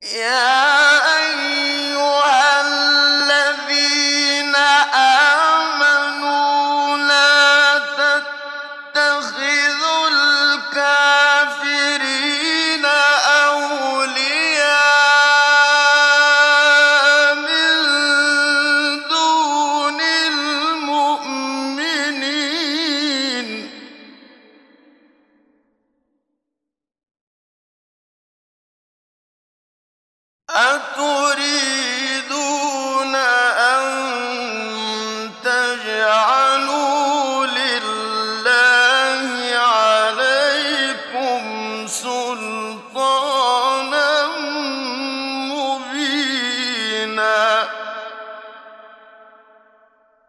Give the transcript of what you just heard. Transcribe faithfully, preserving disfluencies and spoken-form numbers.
يَا أَيُّهَا الَّذِينَ آمَنُوا لَا تَتَّخِذُوا الْكَافِرِينَ أَوْلِيَاءَ مِن دُونِ الْمُؤْمِنِينَ ۚ أَتُرِيدُونَ